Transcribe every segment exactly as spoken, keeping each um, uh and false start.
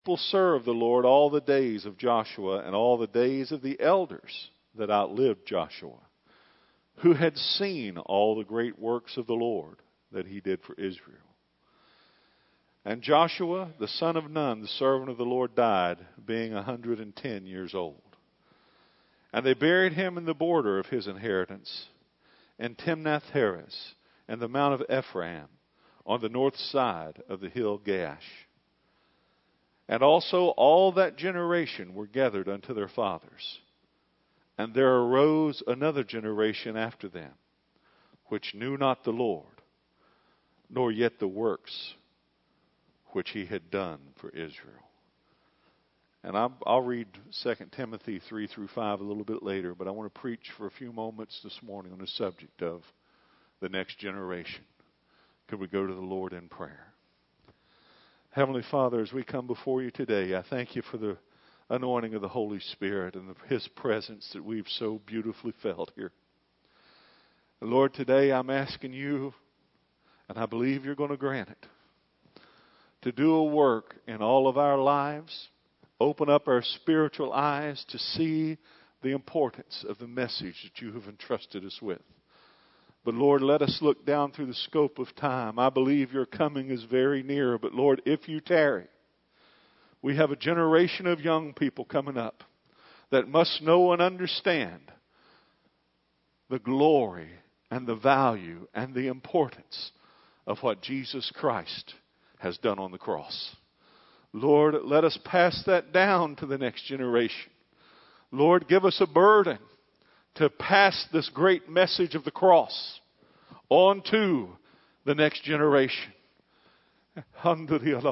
Will serve the Lord all the days of Joshua and all the days of the elders that outlived Joshua, who had seen all the great works of the Lord that he did for Israel. And Joshua, the son of Nun, the servant of the Lord, died, being a hundred and ten years old. And they buried him in the border of his inheritance, in Timnath-Heres, and the mount of Ephraim, on the north side of the hill Gaash. And also all that generation were gathered unto their fathers. And there arose another generation after them, which knew not the Lord, nor yet the works which he had done for Israel. And I'll, I'll read Second Timothy three through five a little bit later, but I want to preach for a few moments this morning on the subject of the next generation. Could we go to the Lord in prayer? Heavenly Father, as we come before you today, I thank you for the anointing of the Holy Spirit and the, his presence that we've so beautifully felt here. Lord, today I'm asking you, and I believe you're going to grant it, to do a work in all of our lives, open up our spiritual eyes to see the importance of the message that you have entrusted us with. But Lord, let us look down through the scope of time. I believe your coming is very near. But Lord, if you tarry, we have a generation of young people coming up that must know and understand the glory and the value and the importance of what Jesus Christ has done on the cross. Lord, let us pass that down to the next generation. Lord, give us a burden to pass this great message of the cross on to the next generation. And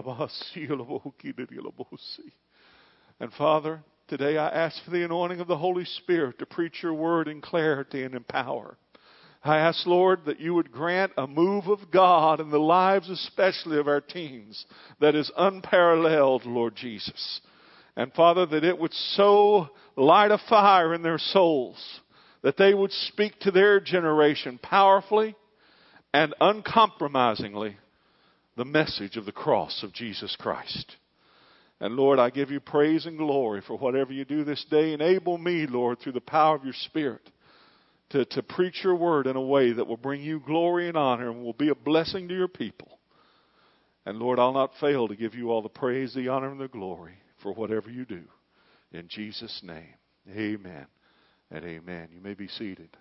Father, today I ask for the anointing of the Holy Spirit to preach your word in clarity and in power. I ask, Lord, that you would grant a move of God in the lives especially of our teens that is unparalleled, Lord Jesus. And Father, that it would so light a fire in their souls that they would speak to their generation powerfully and uncompromisingly the message of the cross of Jesus Christ. And Lord, I give you praise and glory for whatever you do this day. Enable me, Lord, through the power of your Spirit to, to preach your word in a way that will bring you glory and honor and will be a blessing to your people. And Lord, I'll not fail to give you all the praise, the honor, and the glory for whatever you do. In Jesus' name, amen. And amen. You may be seated.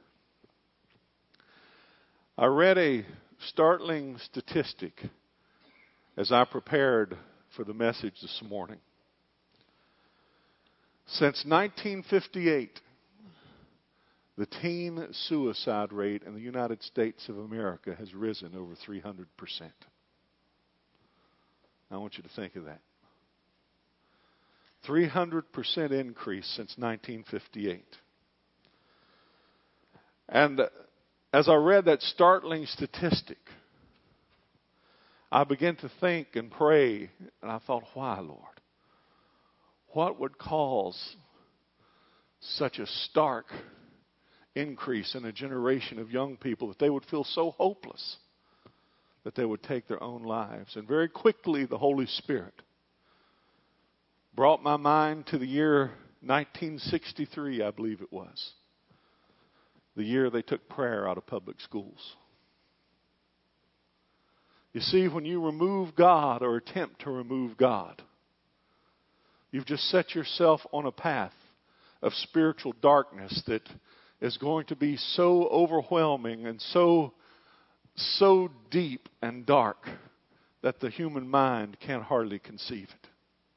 I read a startling statistic as I prepared for the message this morning. Since nineteen fifty-eight, the teen suicide rate in the United States of America has risen over three hundred percent. I want you to think of that. three hundred percent increase since nineteen fifty-eight. And as I read that startling statistic, I began to think and pray, and I thought, why, Lord? What would cause such a stark increase in a generation of young people that they would feel so hopeless that they would take their own lives? And very quickly, the Holy Spirit brought my mind to the year nineteen sixty-three, I believe it was. The year they took prayer out of public schools. You see, when you remove God or attempt to remove God, you've just set yourself on a path of spiritual darkness that is going to be so overwhelming and so, so deep and dark that the human mind can't hardly conceive it.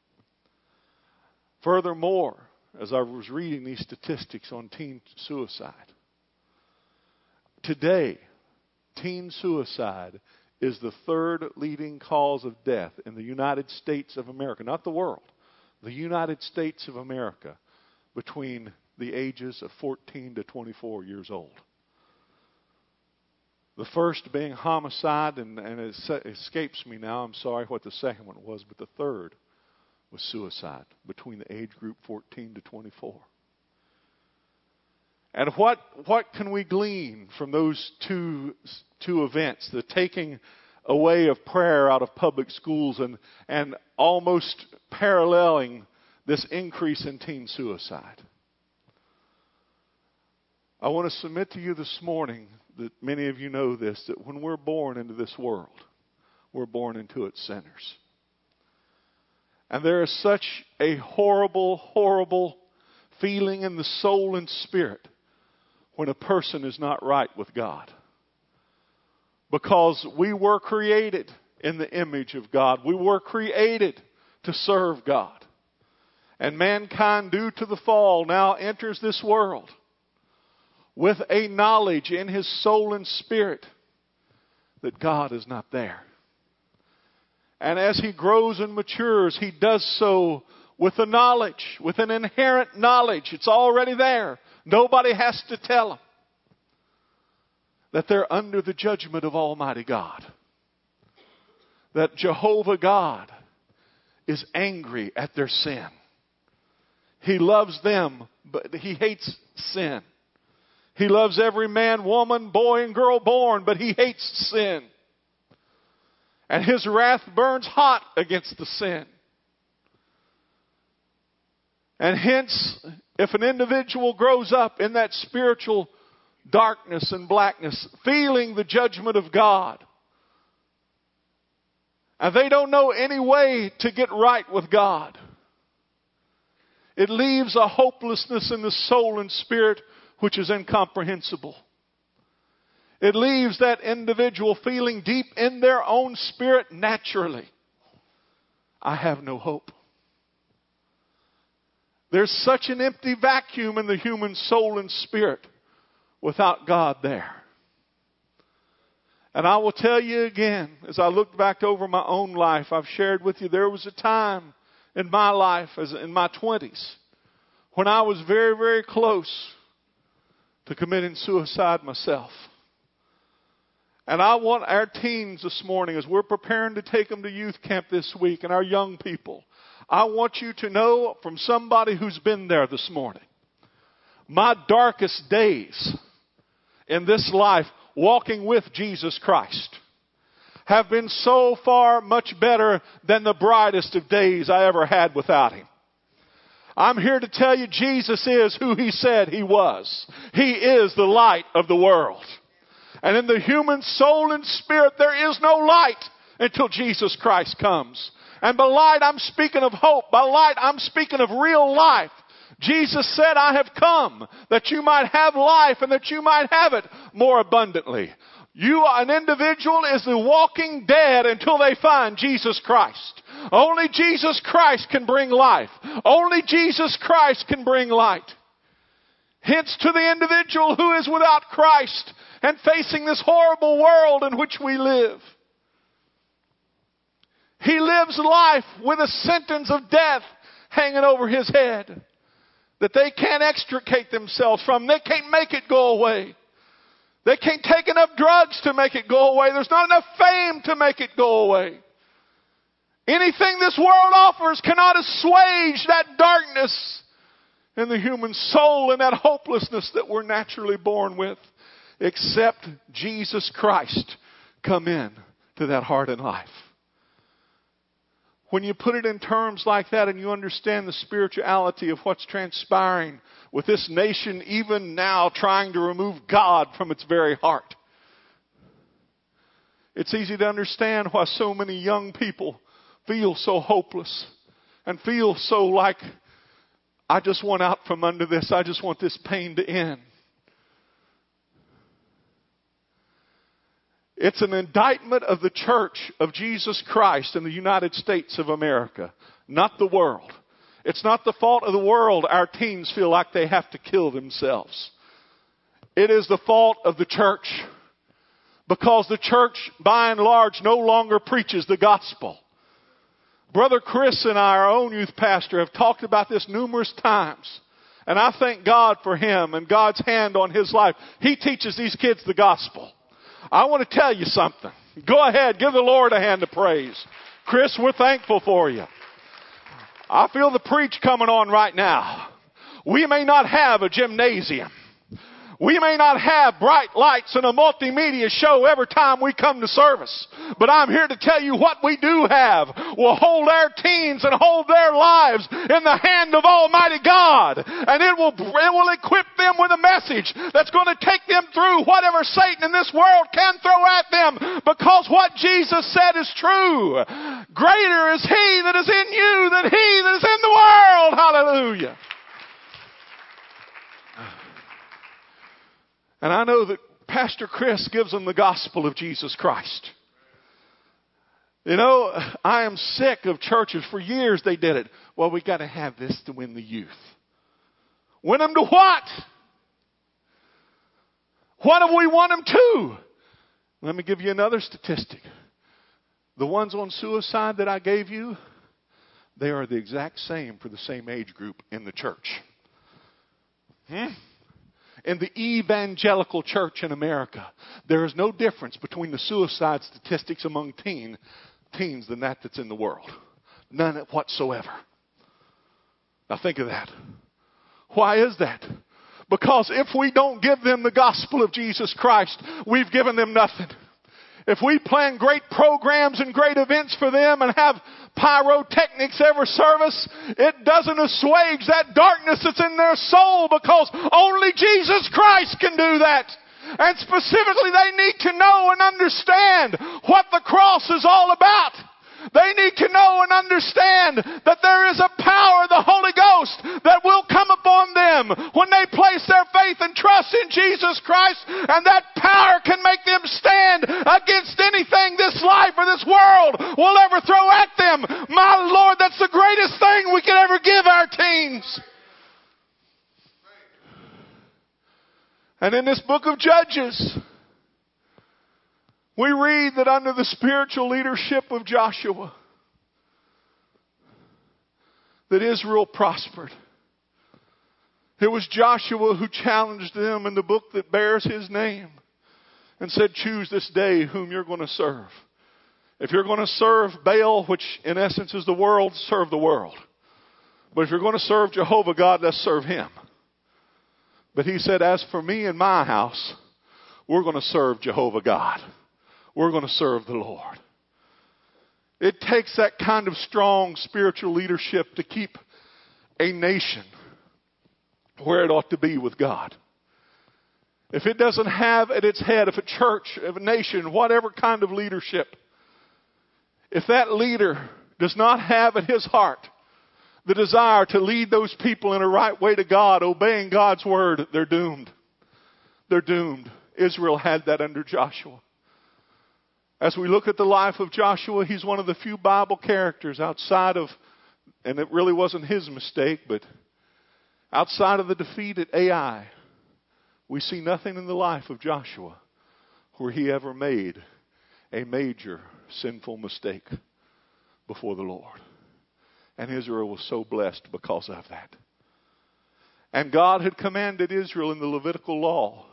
Furthermore, as I was reading these statistics on teen suicide, today, teen suicide is the third leading cause of death in the United States of America, not the world, the United States of America, between the ages of fourteen to twenty-four years old. The first being homicide, and, and it escapes me now, I'm sorry what the second one was, but the third was suicide between the age group fourteen to twenty-four. And what what can we glean from those two two events? The taking a way of prayer out of public schools and, and almost paralleling this increase in teen suicide. I want to submit to you this morning that many of you know this, that when we're born into this world, we're born into its sinners. And there is such a horrible, horrible feeling in the soul and spirit when a person is not right with God. Because we were created in the image of God. We were created to serve God. And mankind, due to the fall, now enters this world with a knowledge in his soul and spirit that God is not there. And as he grows and matures, he does so with a knowledge, with an inherent knowledge. It's already there. Nobody has to tell them that they're under the judgment of Almighty God. That Jehovah God is angry at their sin. He loves them, but he hates sin. He loves every man, woman, boy, and girl born, but he hates sin. And his wrath burns hot against the sin. And hence, if an individual grows up in that spiritual darkness and blackness, feeling the judgment of God, and they don't know any way to get right with God, it leaves a hopelessness in the soul and spirit which is incomprehensible. It leaves that individual feeling deep in their own spirit naturally, I have no hope. There's such an empty vacuum in the human soul and spirit without God there. And I will tell you again, as I look back over my own life, I've shared with you, there was a time in my life, as in my twenties, when I was very, very close to committing suicide myself. And I want our teens this morning, as we're preparing to take them to youth camp this week, and our young people, I want you to know from somebody who's been there this morning, my darkest days in this life, walking with Jesus Christ, have been so far much better than the brightest of days I ever had without Him. I'm here to tell you Jesus is who He said He was. He is the light of the world. And in the human soul and spirit, there is no light until Jesus Christ comes. And by light, I'm speaking of hope. By light, I'm speaking of real life. Jesus said, I have come that you might have life and that you might have it more abundantly. You, an individual, is the walking dead until they find Jesus Christ. Only Jesus Christ can bring life. Only Jesus Christ can bring light. Hence, to the individual who is without Christ and facing this horrible world in which we live, he lives life with a sentence of death hanging over his head that they can't extricate themselves from. They can't make it go away. They can't take enough drugs to make it go away. There's not enough fame to make it go away. Anything this world offers cannot assuage that darkness in the human soul and that hopelessness that we're naturally born with, except Jesus Christ come in to that heart and life. When you put it in terms like that and you understand the spirituality of what's transpiring with this nation even now trying to remove God from its very heart, it's easy to understand why so many young people feel so hopeless and feel so like, I just want out from under this. I just want this pain to end. It's an indictment of the church of Jesus Christ in the United States of America, not the world. It's not the fault of the world our teens feel like they have to kill themselves. It is the fault of the church, because the church, by and large, no longer preaches the gospel. Brother Chris and I, our own youth pastor, have talked about this numerous times. And I thank God for him and God's hand on his life. He teaches these kids the gospel. I want to tell you something. Go ahead, give the Lord a hand of praise. Chris, we're thankful for you. I feel the preach coming on right now. We may not have a gymnasium. We may not have bright lights and a multimedia show every time we come to service, but I'm here to tell you what we do have will hold our teens and hold their lives in the hand of Almighty God. And it will, it will equip them with a message that's going to take them through whatever Satan in this world can throw at them, because what Jesus said is true. Greater is He that is in you than he that is in the world. Hallelujah. And I know that Pastor Chris gives them the gospel of Jesus Christ. You know, I am sick of churches. For years they did it. Well, we got to have this to win the youth. Win them to what? What have we won them to? Let me give you another statistic. The ones on suicide that I gave you, they are the exact same for the same age group in the church. Hmm? In the evangelical church in America, there is no difference between the suicide statistics among teen, teens than that that's in the world. None whatsoever. Now think of that. Why is that? Because if we don't give them the gospel of Jesus Christ, we've given them nothing. If we plan great programs and great events for them and have pyrotechnics every service, it doesn't assuage that darkness that's in their soul, because only Jesus Christ can do that. And specifically, they need to know and understand what the cross is all about. They need to know and understand that there is a power, the Holy Ghost, that will come upon them when they place their faith and trust in Jesus Christ. And that power can make them stand against anything this life or this world will ever throw at them. My Lord, that's the greatest thing we could ever give our teens. And in this book of Judges, we read that under the spiritual leadership of Joshua, that Israel prospered. It was Joshua who challenged them in the book that bears his name and said, choose this day whom you're going to serve. If you're going to serve Baal, which in essence is the world, serve the world. But if you're going to serve Jehovah God, let's serve Him. But he said, as for me and my house, we're going to serve Jehovah God. We're going to serve the Lord. It takes that kind of strong spiritual leadership to keep a nation where it ought to be with God. If it doesn't have at its head, if a church, if a nation, whatever kind of leadership, if that leader does not have in his heart the desire to lead those people in a right way to God, obeying God's word, they're doomed. They're doomed. Israel had that under Joshua. As we look at the life of Joshua, he's one of the few Bible characters outside of, and it really wasn't his mistake, but outside of the defeat at Ai, we see nothing in the life of Joshua where he ever made a major sinful mistake before the Lord. And Israel was so blessed because of that. And God had commanded Israel in the Levitical law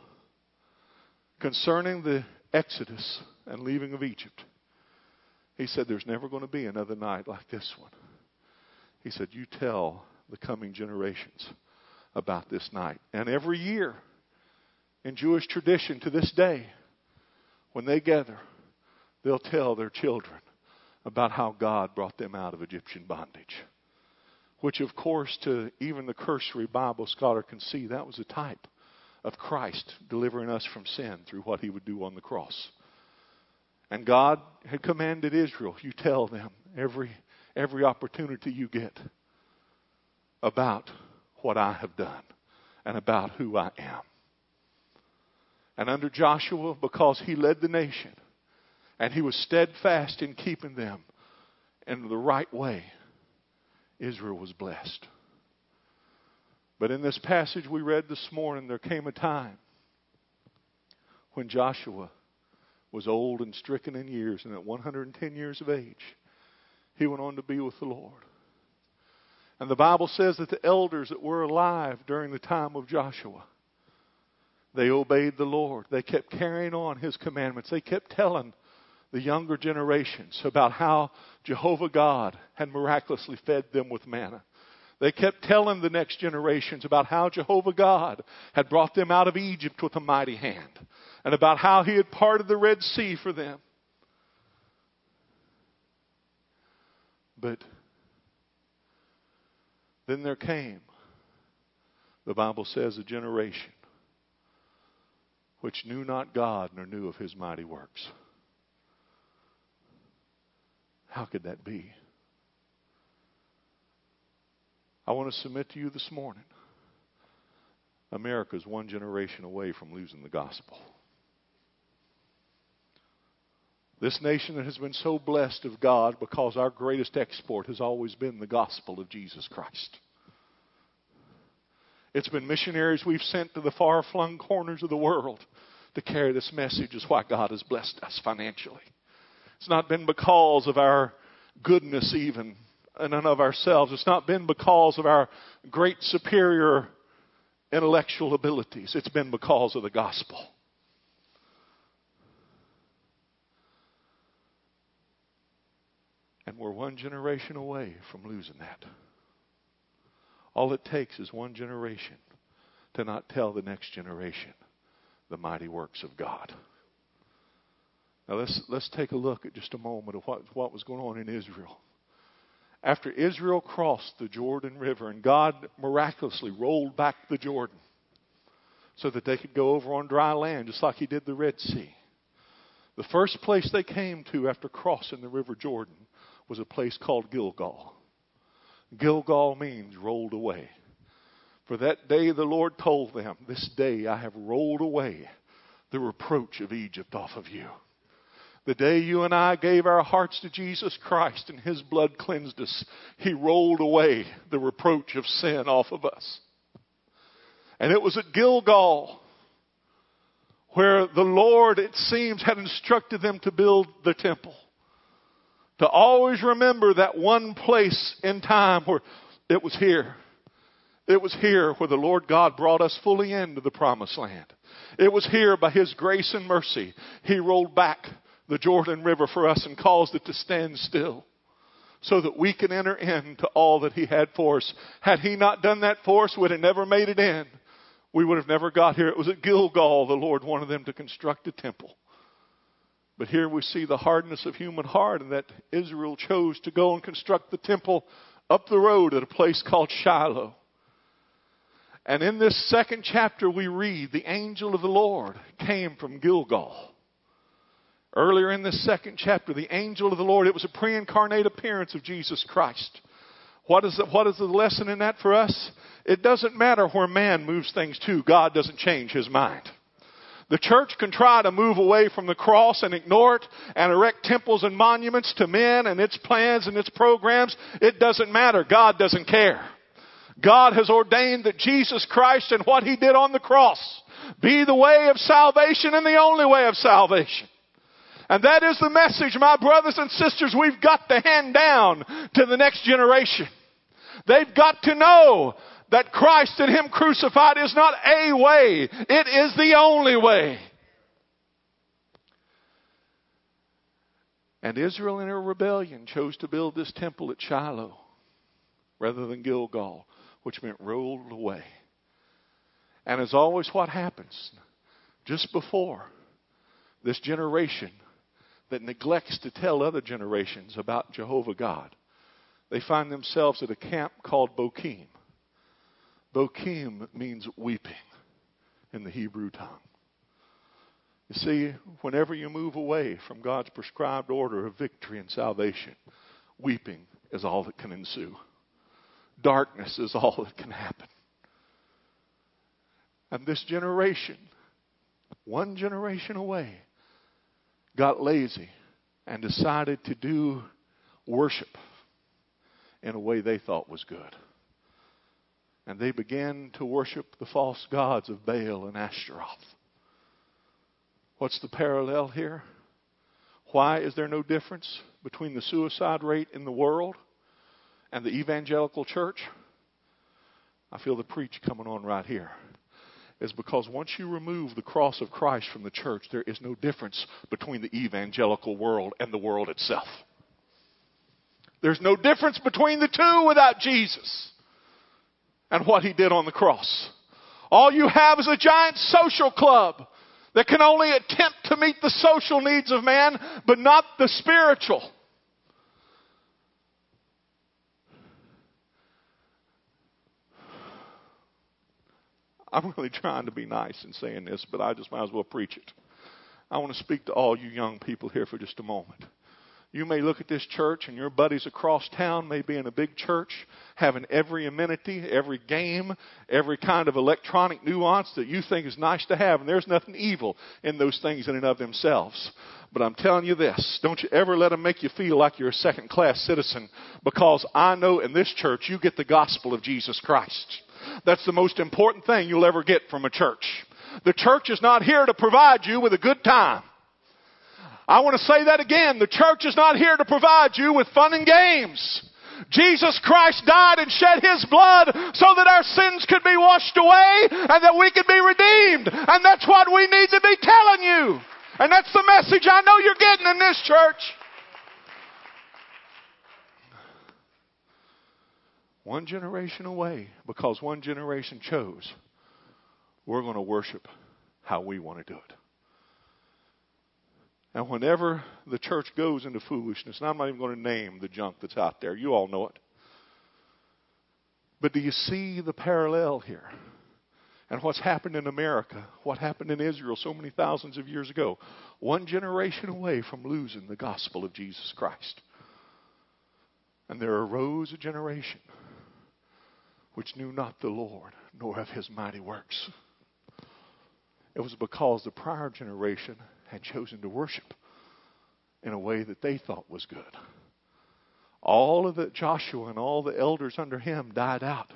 concerning the Exodus and leaving of Egypt. He said, there's never going to be another night like this one. He said, you tell the coming generations about this night. And every year in Jewish tradition to this day, when they gather, they'll tell their children about how God brought them out of Egyptian bondage. Which, of course, to even the cursory Bible scholar can see, that was a type of Christ delivering us from sin through what He would do on the cross. And God had commanded Israel, you tell them every, every opportunity you get about what I have done and about who I am. And under Joshua, because he led the nation and he was steadfast in keeping them in the right way, Israel was blessed. But in this passage we read this morning, there came a time when Joshua was old and stricken in years, and at one hundred ten years of age, he went on to be with the Lord. And the Bible says that the elders that were alive during the time of Joshua, they obeyed the Lord. They kept carrying on His commandments. They kept telling the younger generations about how Jehovah God had miraculously fed them with manna. They kept telling the next generations about how Jehovah God had brought them out of Egypt with a mighty hand, and about how He had parted the Red Sea for them. But then there came, the Bible says, a generation which knew not God nor knew of His mighty works. How could that be? I want to submit to you this morning, America is one generation away from losing the gospel. This nation that has been so blessed of God because our greatest export has always been the gospel of Jesus Christ. It's been missionaries we've sent to the far-flung corners of the world to carry this message, is why God has blessed us financially. It's not been because of our goodness even, and none of ourselves. It's not been because of our great superior intellectual abilities. It's been because of the gospel. And we're one generation away from losing that. All it takes is one generation to not tell the next generation the mighty works of God. Now let's let's take a look at just a moment of what, what was going on in Israel. After Israel crossed the Jordan River and God miraculously rolled back the Jordan so that they could go over on dry land just like He did the Red Sea. The first place they came to after crossing the River Jordan was a place called Gilgal. Gilgal means rolled away. For that day the Lord told them, this day I have rolled away the reproach of Egypt off of you. The day you and I gave our hearts to Jesus Christ and His blood cleansed us, He rolled away the reproach of sin off of us. And it was at Gilgal where the Lord, it seems, had instructed them to build the temple. To always remember that one place in time where it was here. It was here where the Lord God brought us fully into the promised land. It was here by His grace and mercy He rolled back the Jordan River for us and caused it to stand still so that we can enter into all that He had for us. Had He not done that for us, we'd have never made it in. We would have never got here. It was at Gilgal the Lord wanted them to construct a temple. But here we see the hardness of human heart, and that Israel chose to go and construct the temple up the road at a place called Shiloh. And in this second chapter we read, the angel of the Lord came from Gilgal. Earlier in this second chapter, the angel of the Lord, it was a pre-incarnate appearance of Jesus Christ. What is the, what is the lesson in that for us? It doesn't matter where man moves things to. God doesn't change His mind. The church can try to move away from the cross and ignore it and erect temples and monuments to men and its plans and its programs. It doesn't matter. God doesn't care. God has ordained that Jesus Christ and what He did on the cross be the way of salvation and the only way of salvation. And that is the message, my brothers and sisters, we've got to hand down to the next generation. They've got to know that Christ and Him crucified is not a way. It is the only way. And Israel in her rebellion chose to build this temple at Shiloh rather than Gilgal, which meant rolled away. And as always, what happens just before this generation that neglects to tell other generations about Jehovah God, they find themselves at a camp called Bochim. Bochim means weeping in the Hebrew tongue. You see, whenever you move away from God's prescribed order of victory and salvation, weeping is all that can ensue. Darkness is all that can happen. And this generation, one generation away, got lazy and decided to do worship in a way they thought was good. And they began to worship the false gods of Baal and Ashtaroth. What's the parallel here? Why is there no difference between the suicide rate in the world and the evangelical church? I feel the preach coming on right here. It's because once you remove the cross of Christ from the church, there is no difference between the evangelical world and the world itself. There's no difference between the two without Jesus. and what He did on the cross. All you have is a giant social club that can only attempt to meet the social needs of man, but not the spiritual. I'm really trying to be nice in saying this, but I just might as well preach it. I want to speak to all you young people here for just a moment. You may look at this church and your buddies across town may be in a big church having every amenity, every game, every kind of electronic nuance that you think is nice to have. And there's nothing evil in those things in and of themselves. But I'm telling you this, don't you ever let them make you feel like you're a second-class citizen, because I know in this church you get the gospel of Jesus Christ. That's the most important thing you'll ever get from a church. The church is not here to provide you with a good time. I want to say that again. The church is not here to provide you with fun and games. Jesus Christ died and shed His blood so that our sins could be washed away and that we could be redeemed. And that's what we need to be telling you. And that's the message I know you're getting in this church. One generation away, because one generation chose, we're going to worship how we want to do it. And whenever the church goes into foolishness, and I'm not even going to name the junk that's out there, you all know it. But do you see the parallel here? And what's happened in America, what happened in Israel so many thousands of years ago, one generation away from losing the gospel of Jesus Christ. And there arose a generation which knew not the Lord, nor of His mighty works. It was because the prior generation had chosen to worship in a way that they thought was good. All of the Joshua and all the elders under him died out.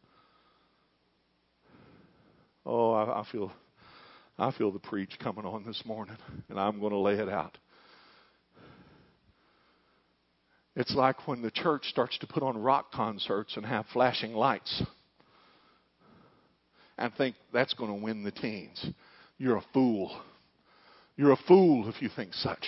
Oh, I, I feel, I feel the preach coming on this morning, and I'm going to lay it out. It's like when the church starts to put on rock concerts and have flashing lights and think that's going to win the teens. You're a fool. You're a fool if you think such.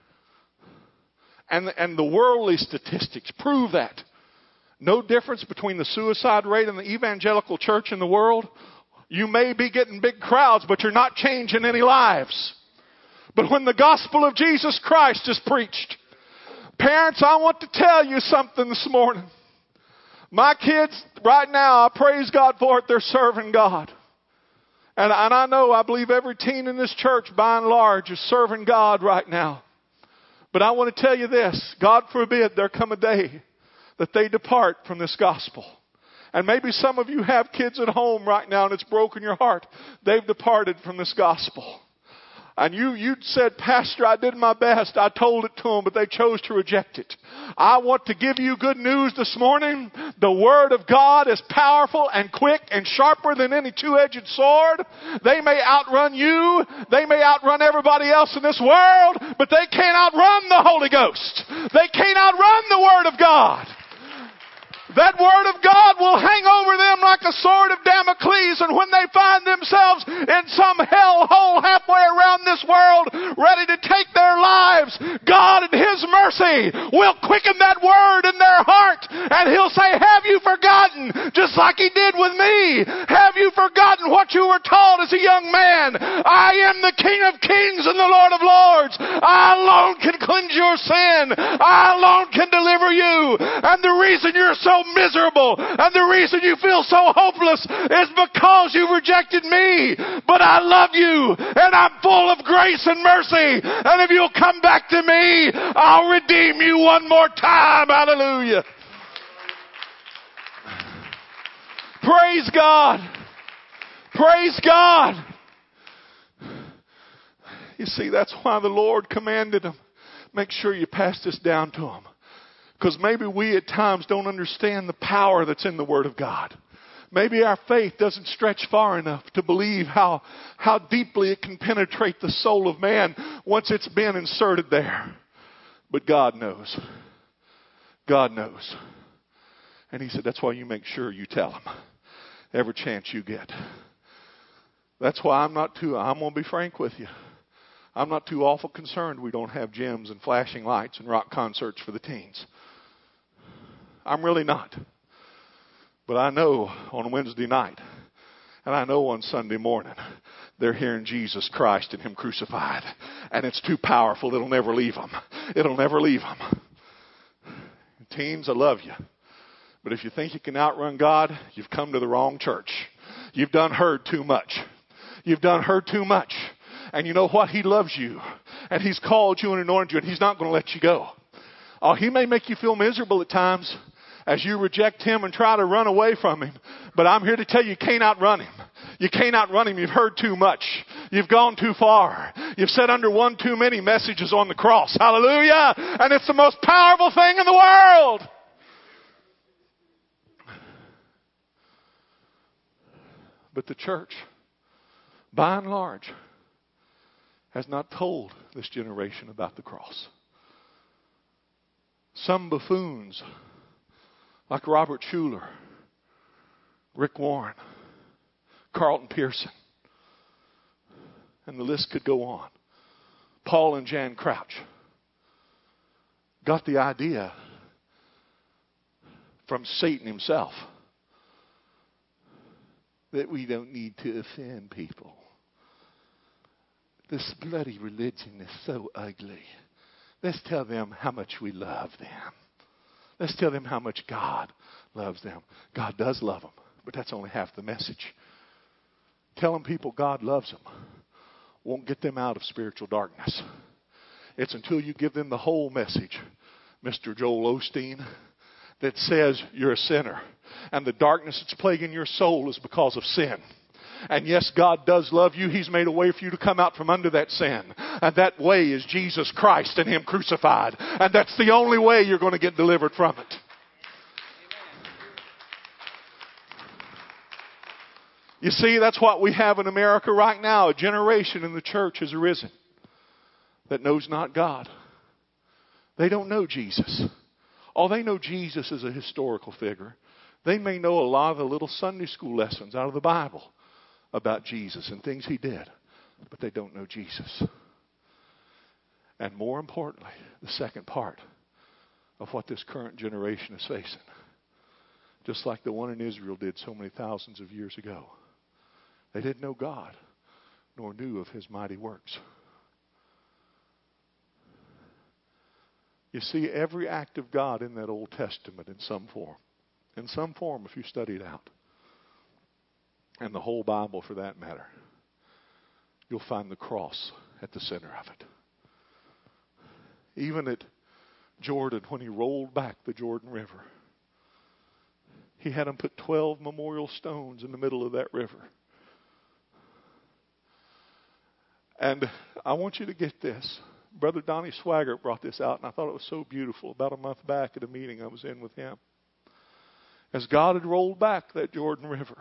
And, and the worldly statistics prove that. No difference between the suicide rate in the evangelical church in the world. You may be getting big crowds, but you're not changing any lives. But when the gospel of Jesus Christ is preached, parents, I want to tell you something this morning. My kids, right now, I praise God for it, they're serving God. And, and I know, I believe every teen in this church, by and large, is serving God right now. But I want to tell you this, God forbid there come a day that they depart from this gospel. And maybe some of you have kids at home right now and it's broken your heart. They've departed from this gospel. And you, you said, Pastor, I did my best. I told it to them, but they chose to reject it. I want to give you good news this morning. The Word of God is powerful and quick and sharper than any two-edged sword. They may outrun you. They may outrun everybody else in this world, but they can't outrun the Holy Ghost. They can't outrun the Word of God. That Word of God will hang over them like a sword of Damocles, and when they find themselves in some hellhole halfway around this world, ready to take their lives, God in His mercy will quicken that Word in their heart, and He'll say, have you forgotten, just like He did with me, have you forgotten what you were taught as a young man? I am the King of Kings and the Lord of Lords. I alone can cleanse your sin. I alone can deliver you. And the reason you're so miserable and the reason you feel so hopeless is because you've rejected me. But I love you and I'm full of grace and mercy. And if you'll come back to me, I'll redeem you one more time. Hallelujah. Praise God. Praise God. You see, that's why the Lord commanded them. Make sure you pass this down to them. Because maybe we at times don't understand the power that's in the Word of God. Maybe our faith doesn't stretch far enough to believe how, how deeply it can penetrate the soul of man once it's been inserted there. But God knows. God knows. And He said, that's why you make sure you tell them every chance you get. That's why I'm not too, I'm going to be frank with you. I'm not too awful concerned we don't have gyms and flashing lights and rock concerts for the teens. I'm really not. But I know on Wednesday night, and I know on Sunday morning, they're hearing Jesus Christ and Him crucified. And it's too powerful. It'll never leave them. It'll never leave them. Teens, I love you. But if you think you can outrun God, you've come to the wrong church. You've done heard too much. You've done heard too much. And you know what? He loves you. And He's called you and anointed you. And He's not going to let you go. Oh, He may make you feel miserable at times as you reject Him and try to run away from Him. But I'm here to tell you, you can't outrun Him. You can't outrun Him. You've heard too much. You've gone too far. You've sat under one too many messages on the cross. Hallelujah. And it's the most powerful thing in the world. But the church, by and large, has not told this generation about the cross. Some buffoons, like Robert Schuller, Rick Warren, Carlton Pearson, and the list could go on. Paul and Jan Crouch got the idea from Satan himself that we don't need to offend people. This bloody religion is so ugly. Let's tell them how much we love them. Let's tell them how much God loves them. God does love them, but that's only half the message. Telling people God loves them won't get them out of spiritual darkness. It's until you give them the whole message, Mister Joel Osteen, that says you're a sinner. And the darkness that's plaguing your soul is because of sin. And yes, God does love you. He's made a way for you to come out from under that sin. And that way is Jesus Christ and Him crucified. And that's the only way you're going to get delivered from it. You see, that's what we have in America right now. A generation in the church has arisen that knows not God. They don't know Jesus. Oh, they know Jesus as a historical figure. They may know a lot of the little Sunday school lessons out of the Bible about Jesus and things He did, but they don't know Jesus. And more importantly, the second part of what this current generation is facing, just like the one in Israel did so many thousands of years ago, they didn't know God, nor knew of His mighty works. You see, every act of God in that Old Testament in some form, in some form if you study it out, and the whole Bible for that matter, you'll find the cross at the center of it. Even at Jordan, when He rolled back the Jordan River, He had them put twelve memorial stones in the middle of that river. And I want you to get this. Brother Donnie Swaggart brought this out, and I thought it was so beautiful about a month back at a meeting I was in with him. As God had rolled back that Jordan River,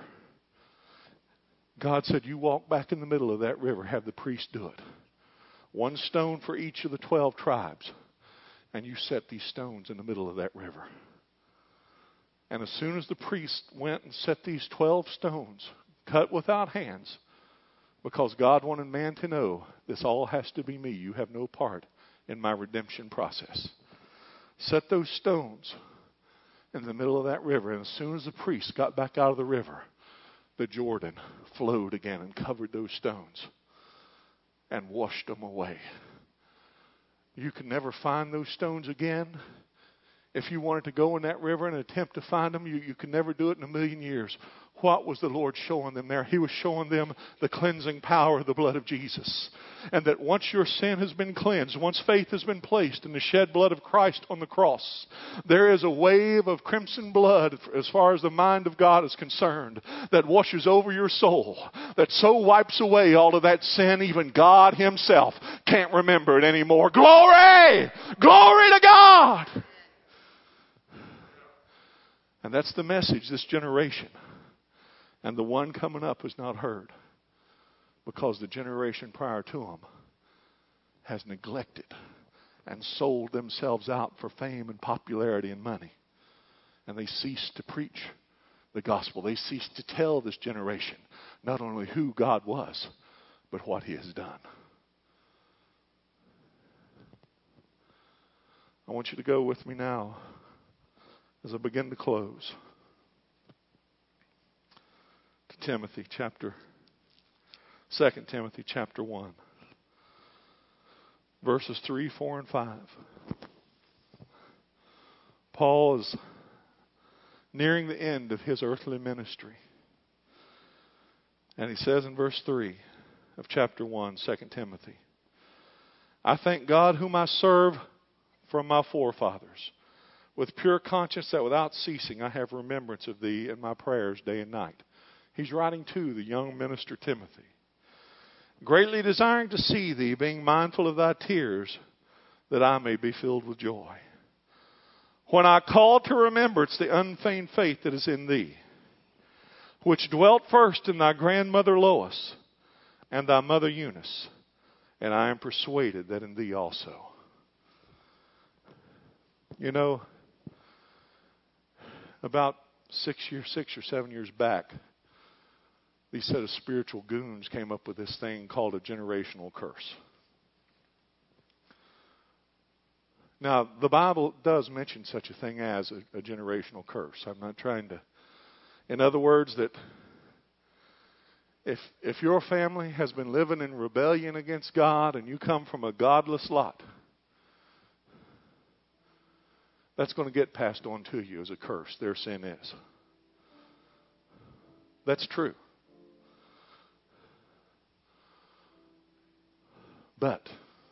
God said, you walk back in the middle of that river, have the priest do it. One stone for each of the twelve tribes. And you set these stones in the middle of that river. And as soon as the priest went and set these twelve stones, cut without hands, because God wanted man to know, this all has to be me. You have no part in my redemption process. Set those stones in the middle of that river. And as soon as the priest got back out of the river, the Jordan flowed again and covered those stones and washed them away. You can never find those stones again. If you wanted to go in that river and attempt to find them, you, you could never do it in a million years. What was the Lord showing them there? He was showing them the cleansing power of the blood of Jesus. And that once your sin has been cleansed, once faith has been placed in the shed blood of Christ on the cross, there is a wave of crimson blood as far as the mind of God is concerned that washes over your soul, that so wipes away all of that sin, even God Himself can't remember it anymore. Glory! Glory to God! And that's the message this generation and the one coming up has not heard, because the generation prior to them has neglected and sold themselves out for fame and popularity and money. And they ceased to preach the gospel. They ceased to tell this generation not only who God was, but what He has done. I want you to go with me now as I begin to close. Timothy chapter, Second Timothy chapter one, verses three, four, and five. Paul is nearing the end of his earthly ministry. And he says in verse three of chapter one, Second Timothy, I thank God whom I serve from my forefathers, with pure conscience that without ceasing I have remembrance of thee in my prayers day and night. He's writing to the young minister Timothy. Greatly desiring to see thee, being mindful of thy tears, that I may be filled with joy. When I call to remembrance the unfeigned faith that is in thee, which dwelt first in thy grandmother Lois and thy mother Eunice, and I am persuaded that in thee also. You know, about six years, six or seven years back, these set of spiritual goons came up with this thing called a generational curse. Now, the Bible does mention such a thing as a, a generational curse. I'm not trying to... In other words, that if if your family has been living in rebellion against God and you come from a godless lot, that's going to get passed on to you as a curse. Their sin is. That's true. But,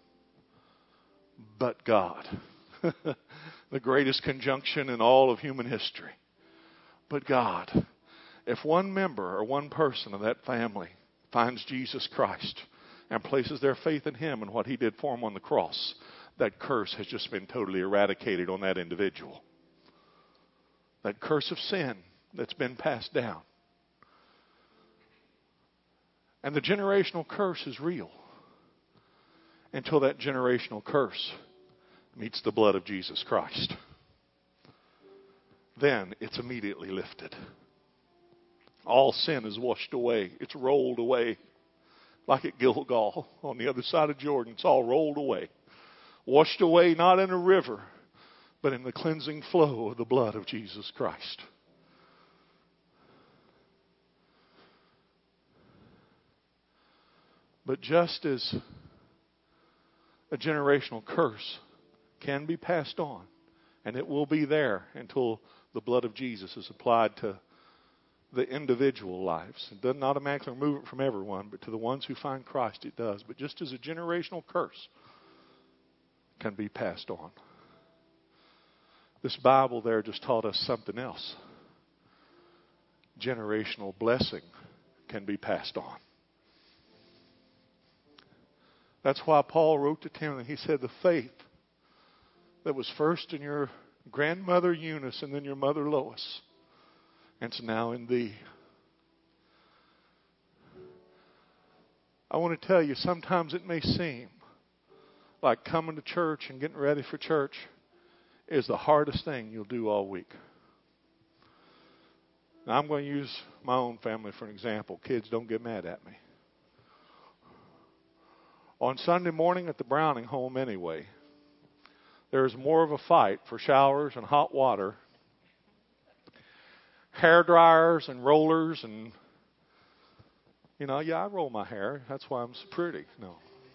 but God, the greatest conjunction in all of human history. But God, if one member or one person of that family finds Jesus Christ and places their faith in Him and what He did for them on the cross, that curse has just been totally eradicated on that individual. That curse of sin that's been passed down. And the generational curse is real until that generational curse meets the blood of Jesus Christ. Then it's immediately lifted. All sin is washed away. It's rolled away. Like at Gilgal on the other side of Jordan. It's all rolled away. Washed away not in a river, but in the cleansing flow of the blood of Jesus Christ. But just as a generational curse can be passed on, and it will be there until the blood of Jesus is applied to the individual lives. It doesn't automatically remove it from everyone, but to the ones who find Christ it does. But just as a generational curse can be passed on, this Bible there just taught us something else. Generational blessing can be passed on. That's why Paul wrote to Timothy. He said, the faith that was first in your grandmother Eunice and then your mother Lois, and it's now in thee. I want to tell you, sometimes it may seem like coming to church and getting ready for church is the hardest thing you'll do all week. Now, I'm going to use my own family for an example. Kids, don't get mad at me. On Sunday morning at the Browning home anyway, there's more of a fight for showers and hot water, hair dryers and rollers, and, you know, yeah, I roll my hair. That's why I'm so pretty. No.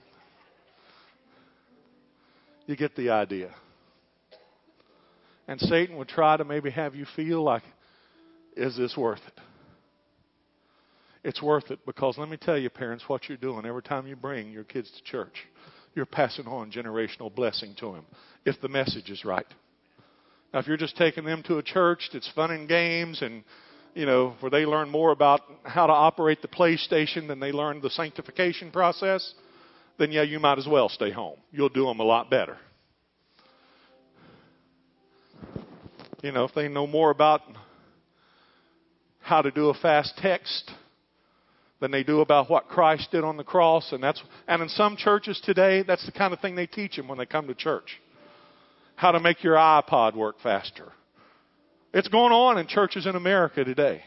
You get the idea. And Satan would try to maybe have you feel like, is this worth it? It's worth it because let me tell you, parents, what you're doing every time you bring your kids to church, you're passing on generational blessing to them if the message is right. Now, if you're just taking them to a church that's fun and games and, you know, where they learn more about how to operate the PlayStation than they learn the sanctification process, then, yeah, you might as well stay home. You'll do them a lot better. You know, if they know more about how to do a fast text than they do about what Christ did on the cross. And that's and in some churches today, that's the kind of thing they teach them when they come to church. How to make your iPod work faster. It's going on in churches in America today.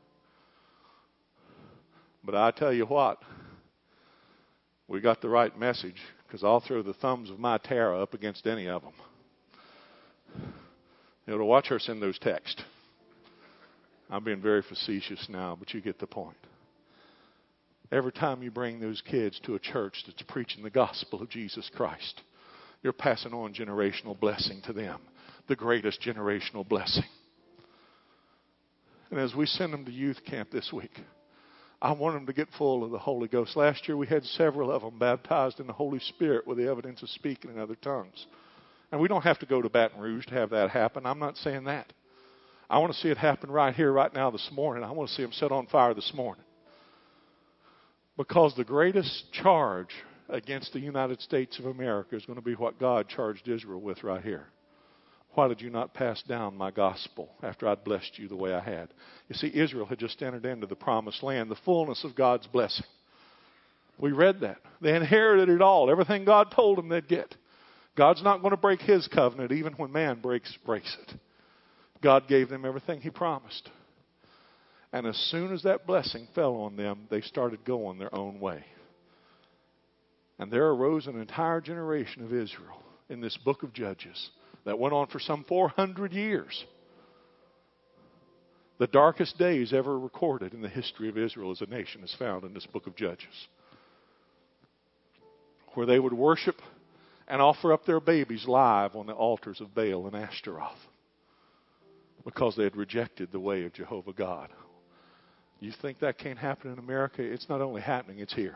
But I tell you what, we got the right message because I'll throw the thumbs of my Tara up against any of them. You know, to watch her send those texts. I'm being very facetious now, but you get the point. Every time you bring those kids to a church that's preaching the gospel of Jesus Christ, you're passing on generational blessing to them, the greatest generational blessing. And as we send them to youth camp this week, I want them to get full of the Holy Ghost. Last year we had several of them baptized in the Holy Spirit with the evidence of speaking in other tongues. And we don't have to go to Baton Rouge to have that happen. I'm not saying that. I want to see it happen right here, right now, this morning. I want to see them set on fire this morning. Because the greatest charge against the United States of America is going to be what God charged Israel with right here. Why did you not pass down my gospel after I'd blessed you the way I had? You see, Israel had just entered into the promised land, the fullness of God's blessing. We read that. They inherited it all, everything God told them they'd get. God's not going to break His covenant even when man breaks, breaks it. God gave them everything He promised. And as soon as that blessing fell on them, they started going their own way. And there arose an entire generation of Israel in this book of Judges that went on for some four hundred years. The darkest days ever recorded in the history of Israel as a nation is found in this book of Judges, where they would worship and offer up their babies live on the altars of Baal and Ashtaroth because they had rejected the way of Jehovah God. You think that can't happen in America? It's not only happening, it's here.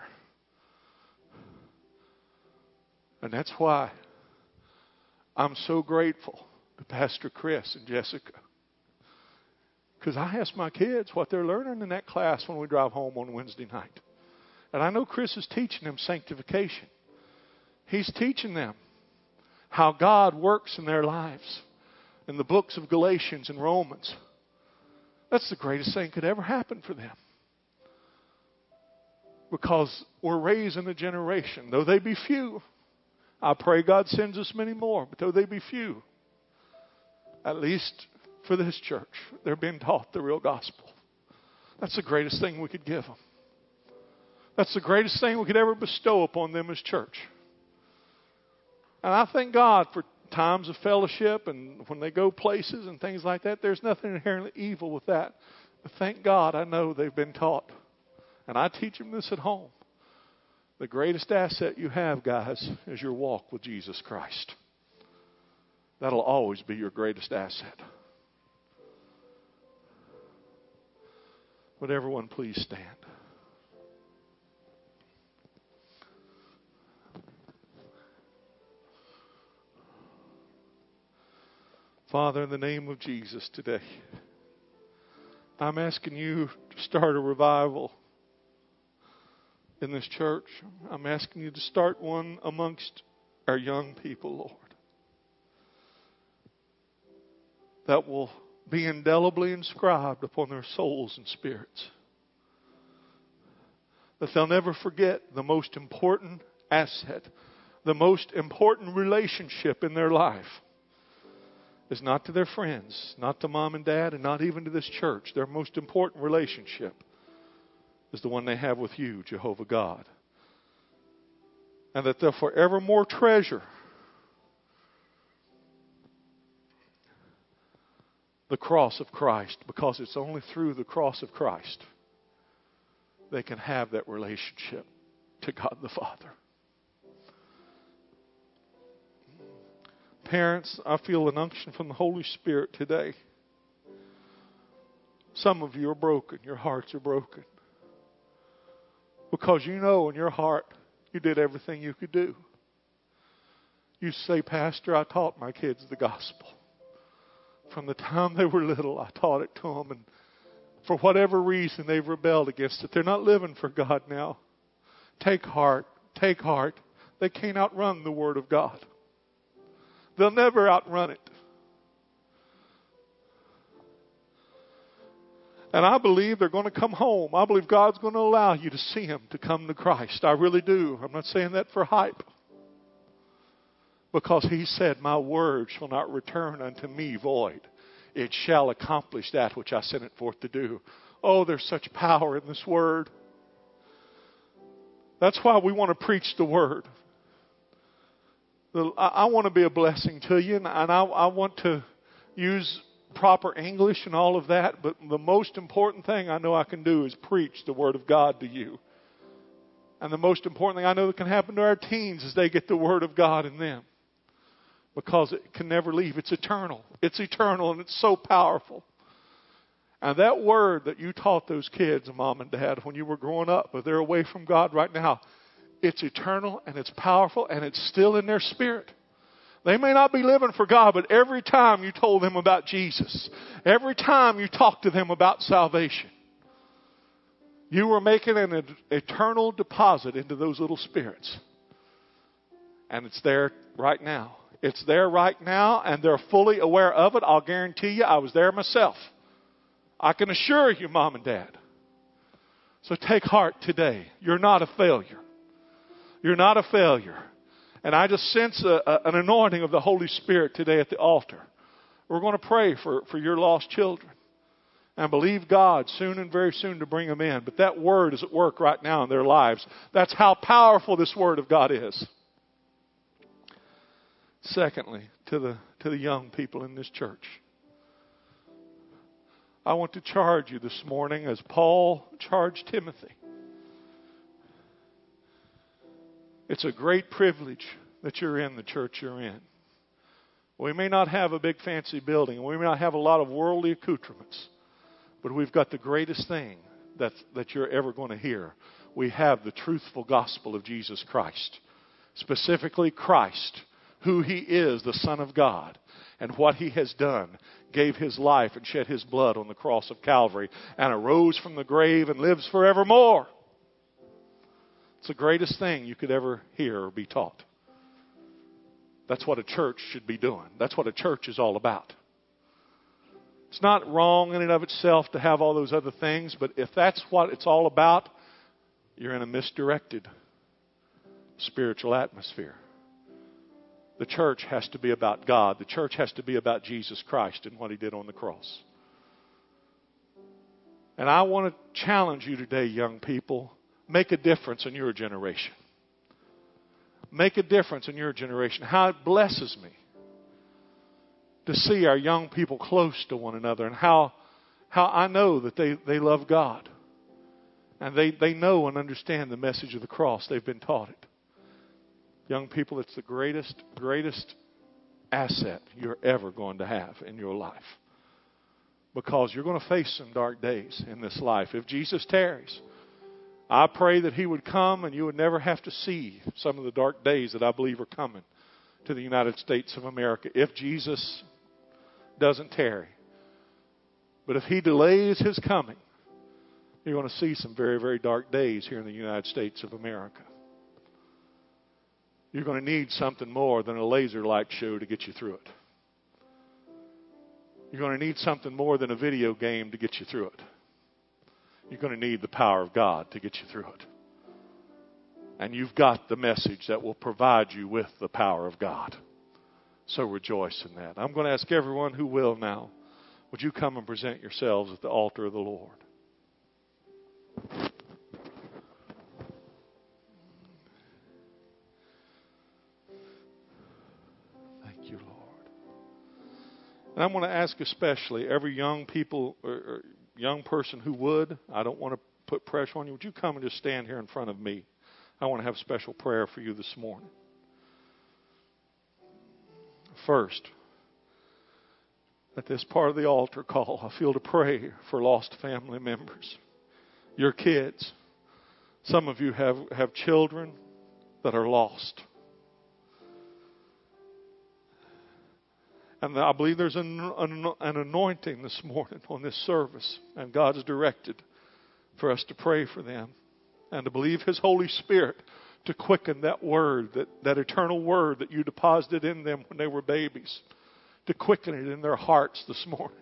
And that's why I'm so grateful to Pastor Chris and Jessica. Because I ask my kids what they're learning in that class when we drive home on Wednesday night. And I know Chris is teaching them sanctification. He's teaching them how God works in their lives in the books of Galatians and Romans. That's the greatest thing could ever happen for them. Because we're raising a generation, though they be few. I pray God sends us many more, but though they be few, at least for this church, they're being taught the real gospel. That's the greatest thing we could give them. That's the greatest thing we could ever bestow upon them as church. And I thank God for times of fellowship and when they go places and things like that. There's nothing inherently evil with that. But thank God I know they've been taught. And I teach them this at home. The greatest asset you have, guys, is your walk with Jesus Christ. That'll always be your greatest asset. Would everyone please stand? Father, in the name of Jesus today, I'm asking you to start a revival in this church. I'm asking you to start one amongst our young people, Lord, that will be indelibly inscribed upon their souls and spirits, that they'll never forget the most important asset, the most important relationship in their life is not to their friends, not to mom and dad, and not even to this church. Their most important relationship is the one they have with you, Jehovah God. And that they'll forevermore treasure the cross of Christ, because it's only through the cross of Christ they can have that relationship to God the Father. Parents, I feel an unction from the Holy Spirit today. Some of you are broken. Your hearts are broken. Because you know in your heart you did everything you could do. You say, Pastor, I taught my kids the gospel. From the time they were little, I taught it to them. And for whatever reason, they've rebelled against it. They're not living for God now. Take heart. Take heart. They can't outrun the Word of God. They'll never outrun it. And I believe they're going to come home. I believe God's going to allow you to see them to come to Christ. I really do. I'm not saying that for hype. Because He said, my word shall not return unto me void. It shall accomplish that which I sent it forth to do. Oh, there's such power in this word. That's why we want to preach the word. I want to be a blessing to you, and I, I want to use proper English and all of that, but the most important thing I know I can do is preach the Word of God to you. And the most important thing I know that can happen to our teens is they get the Word of God in them. Because it can never leave. It's eternal. It's eternal and it's so powerful. And that word that you taught those kids, Mom and Dad, when you were growing up, but they're away from God right now, it's eternal and it's powerful and it's still in their spirit. They may not be living for God, but every time you told them about Jesus, every time you talked to them about salvation, you were making an eternal deposit into those little spirits. And it's there right now. It's there right now, and they're fully aware of it. I'll guarantee you, I was there myself. I can assure you, Mom and Dad. So take heart today. You're not a failure. You're not a failure. And I just sense a, a, an anointing of the Holy Spirit today at the altar. We're going to pray for, for your lost children. And believe God soon and very soon to bring them in. But that word is at work right now in their lives. That's how powerful this word of God is. Secondly, to the, to the young people in this church. I want to charge you this morning as Paul charged Timothy. It's a great privilege that you're in the church you're in. We may not have a big fancy building. We may not have a lot of worldly accoutrements. But we've got the greatest thing that, that you're ever going to hear. We have the truthful gospel of Jesus Christ. Specifically Christ, who He is, the Son of God. And what He has done, gave His life and shed His blood on the cross of Calvary and arose from the grave and lives forevermore. It's the greatest thing you could ever hear or be taught. That's what a church should be doing. That's what a church is all about. It's not wrong in and of itself to have all those other things, but if that's what it's all about, you're in a misdirected spiritual atmosphere. The church has to be about God. The church has to be about Jesus Christ and what He did on the cross. And I want to challenge you today, young people. Make a difference in your generation. Make a difference in your generation. How it blesses me to see our young people close to one another, and how how I know that they, they love God. And they, they know and understand the message of the cross. They've been taught it. Young people, it's the greatest, greatest asset you're ever going to have in your life. Because you're going to face some dark days in this life. If Jesus tarries, I pray that He would come and you would never have to see some of the dark days that I believe are coming to the United States of America if Jesus doesn't tarry. But if He delays His coming, you're going to see some very, very dark days here in the United States of America. You're going to need something more than a laser light show to get you through it. You're going to need something more than a video game to get you through it. You're going to need the power of God to get you through it. And you've got the message that will provide you with the power of God. So rejoice in that. I'm going to ask everyone who will now, would you come and present yourselves at the altar of the Lord? Thank you, Lord. And I'm going to ask especially every young people or, or young person who would, I don't want to put pressure on you, would you come and just stand here in front of me? I want to have a special prayer for you this morning. First, at this part of the altar call, I feel to pray for lost family members. Your kids. Some of you have, have children that are lost. And I believe there's an, an, an anointing this morning on this service. And God has directed for us to pray for them. And to believe His Holy Spirit to quicken that word, that, that eternal word that you deposited in them when they were babies. To quicken it in their hearts this morning.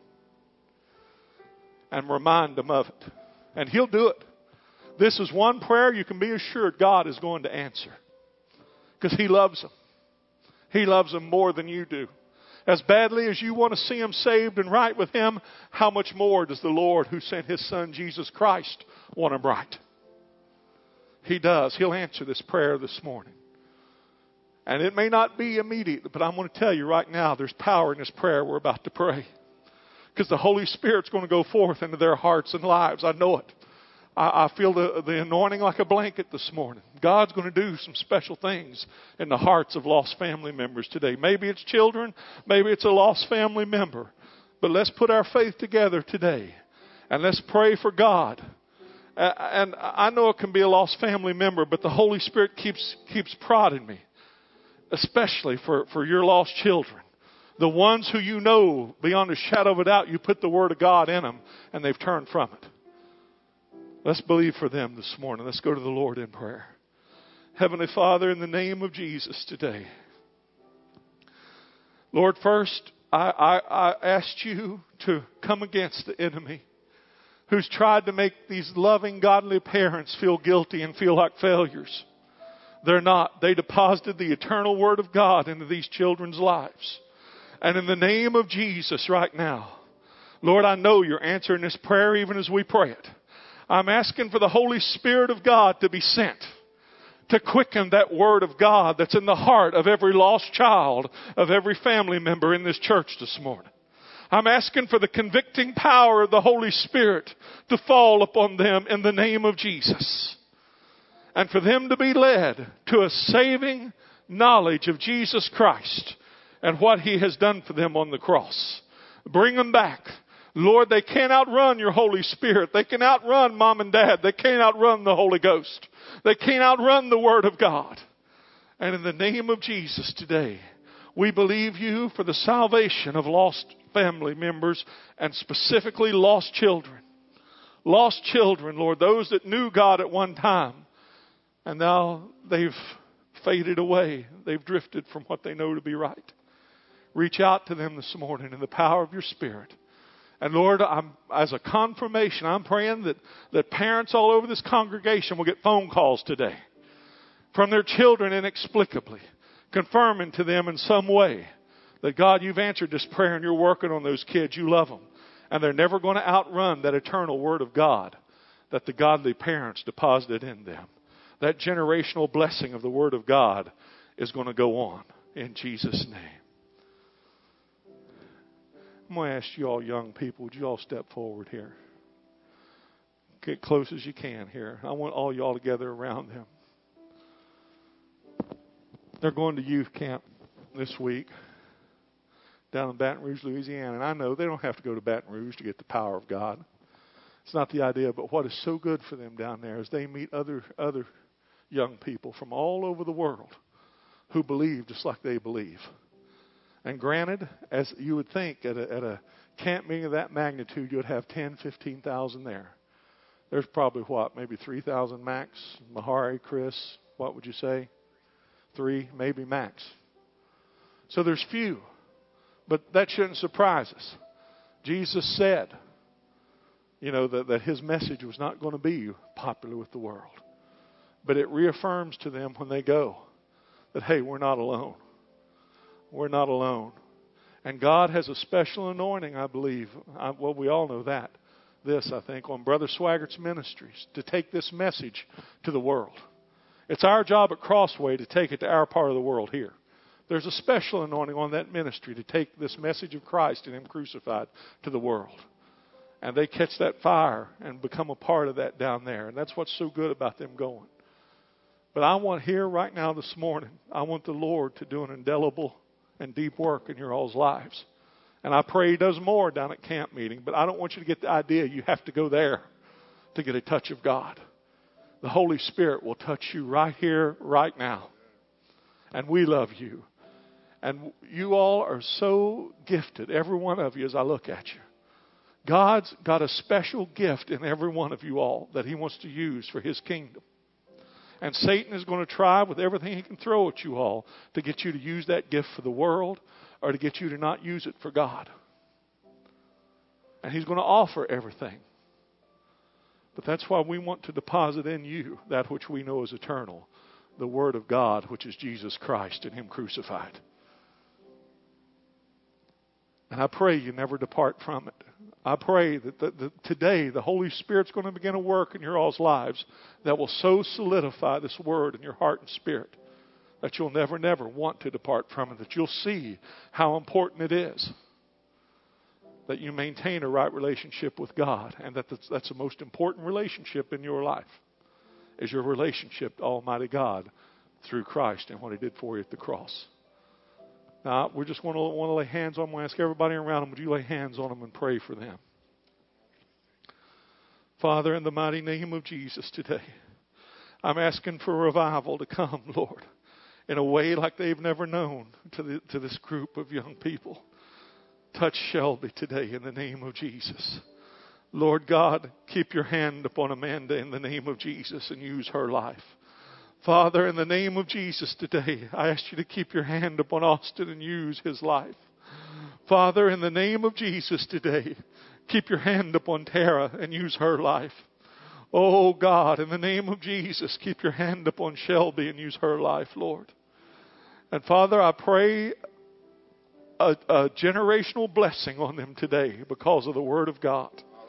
And remind them of it. And He'll do it. This is one prayer you can be assured God is going to answer. Because He loves them. He loves them more than you do. As badly as you want to see them saved and right with Him, how much more does the Lord who sent His Son Jesus Christ want them right? He does. He'll answer this prayer this morning. And it may not be immediate, but I'm going to tell you right now, there's power in this prayer we're about to pray. Because the Holy Spirit's going to go forth into their hearts and lives. I know it. I, I feel the, the anointing like a blanket this morning. God's going to do some special things in the hearts of lost family members today. Maybe it's children. Maybe it's a lost family member. But let's put our faith together today. And let's pray for God. Uh, and I know it can be a lost family member, but the Holy Spirit keeps keeps prodding me. Especially for, for your lost children. The ones who you know, beyond a shadow of a doubt, you put the Word of God in them and they've turned from it. Let's believe for them this morning. Let's go to the Lord in prayer. Heavenly Father, in the name of Jesus today. Lord, first, I, I, I asked you to come against the enemy who's tried to make these loving, godly parents feel guilty and feel like failures. They're not. They deposited the eternal Word of God into these children's lives. And in the name of Jesus right now, Lord, I know you're answering this prayer even as we pray it. I'm asking for the Holy Spirit of God to be sent to quicken that Word of God that's in the heart of every lost child, of every family member in this church this morning. I'm asking for the convicting power of the Holy Spirit to fall upon them in the name of Jesus. And for them to be led to a saving knowledge of Jesus Christ and what He has done for them on the cross. Bring them back. Lord, they can't outrun your Holy Spirit. They can outrun Mom and Dad. They can't outrun the Holy Ghost. They can't outrun the Word of God. And in the name of Jesus today, we believe you for the salvation of lost family members and specifically lost children. Lost children, Lord, those that knew God at one time and now they've faded away. They've drifted from what they know to be right. Reach out to them this morning in the power of your Spirit. And Lord, I'm, as a confirmation, I'm praying that, that parents all over this congregation will get phone calls today from their children inexplicably, confirming to them in some way that God, you've answered this prayer and you're working on those kids. You love them. And they're never going to outrun that eternal Word of God that the godly parents deposited in them. That generational blessing of the Word of God is going to go on in Jesus' name. I'm going to ask you all young people, would you all step forward here? Get close as you can here. I want all y'all together around them. They're going to youth camp this week down in Baton Rouge, Louisiana. And I know they don't have to go to Baton Rouge to get the power of God. It's not the idea, but what is so good for them down there is they meet other other young people from all over the world who believe just like they believe. And granted, as you would think, at a, at a camp meeting of that magnitude, you would have ten, fifteen thousand there. There's probably, what, maybe three thousand max? Mahari, Chris, what would you say? Three, maybe max. So there's few. But that shouldn't surprise us. Jesus said, you know, that, that His message was not going to be popular with the world. But it reaffirms to them when they go that, hey, we're not alone. We're not alone. And God has a special anointing, I believe. I, well, we all know that. This, I think, on Brother Swaggart's ministries, to take this message to the world. It's our job at Crossway to take it to our part of the world here. There's a special anointing on that ministry to take this message of Christ and Him crucified to the world. And they catch that fire and become a part of that down there. And that's what's so good about them going. But I want here right now this morning, I want the Lord to do an indelible and deep work in your all's lives. And I pray He does more down at camp meeting. But I don't want you to get the idea you have to go there to get a touch of God. The Holy Spirit will touch you right here, right now. And we love you. And you all are so gifted, every one of you, as I look at you. God's got a special gift in every one of you all that He wants to use for His kingdom. And Satan is going to try with everything he can throw at you all to get you to use that gift for the world or to get you to not use it for God. And he's going to offer everything. But that's why we want to deposit in you that which we know is eternal, the Word of God, which is Jesus Christ and Him crucified. And I pray you never depart from it. I pray that the, the, today the Holy Spirit's going to begin to work in your all's lives that will so solidify this Word in your heart and spirit that you'll never, never want to depart from it, that you'll see how important it is. that you maintain a right relationship with God, and that that's, that's the most important relationship in your life, is your relationship to Almighty God through Christ and what He did for you at the cross. Now, we just want to, want to lay hands on them. I ask everybody around them, would you lay hands on them and pray for them? Father, in the mighty name of Jesus today, I'm asking for revival to come, Lord, in a way like they've never known to, the, to this group of young people. Touch Shelby today in the name of Jesus. Lord God, keep your hand upon Amanda in the name of Jesus and use her life. Father, in the name of Jesus today, I ask you to keep your hand upon Austin and use his life. Father, in the name of Jesus today, keep your hand upon Tara and use her life. Oh God, in the name of Jesus, keep your hand upon Shelby and use her life, Lord. And Father, I pray a, a generational blessing on them today because of the Word of God.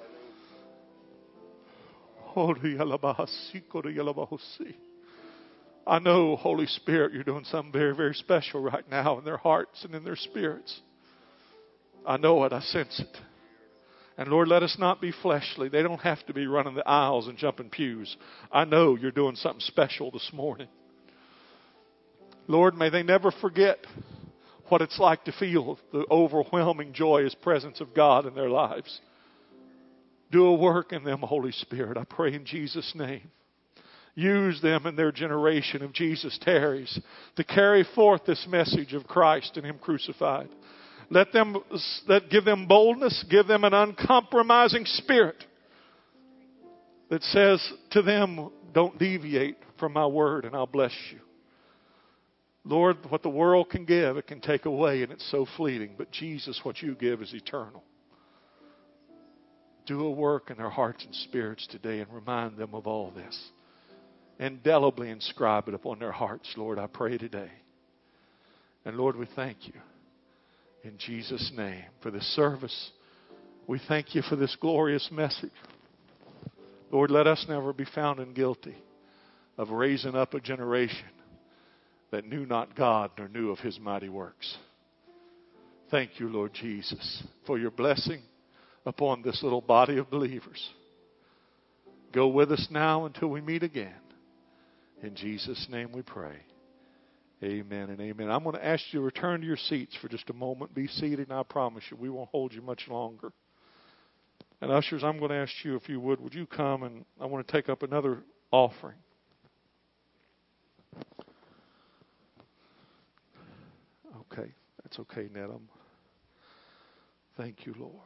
I know, Holy Spirit, you're doing something very, very special right now in their hearts and in their spirits. I know it. I sense it. And Lord, let us not be fleshly. They don't have to be running the aisles and jumping pews. I know you're doing something special this morning. Lord, may they never forget what it's like to feel the overwhelming joyous presence of God in their lives. Do a work in them, Holy Spirit. I pray in Jesus' name. Use them in their generation of Jesus tarries to carry forth this message of Christ and Him crucified. Let them, let give them boldness, give them an uncompromising spirit that says to them, don't deviate from my word and I'll bless you. Lord, what the world can give, it can take away and it's so fleeting. But Jesus, what you give is eternal. Do a work in their hearts and spirits today and remind them of all this. Indelibly inscribe it upon their hearts, Lord, I pray today. And Lord, we thank you. In Jesus' name, for this service, we thank you for this glorious message. Lord, let us never be found in guilty of raising up a generation that knew not God nor knew of His mighty works. Thank you, Lord Jesus, for your blessing upon this little body of believers. Go with us now until we meet again. In Jesus' name we pray. Amen and amen. I'm going to ask you to return to your seats for just a moment. Be seated, and I promise you we won't hold you much longer. And ushers, I'm going to ask you, if you would, would you come, and I want to take up another offering. Okay, that's okay, Nedham. Thank you, Lord.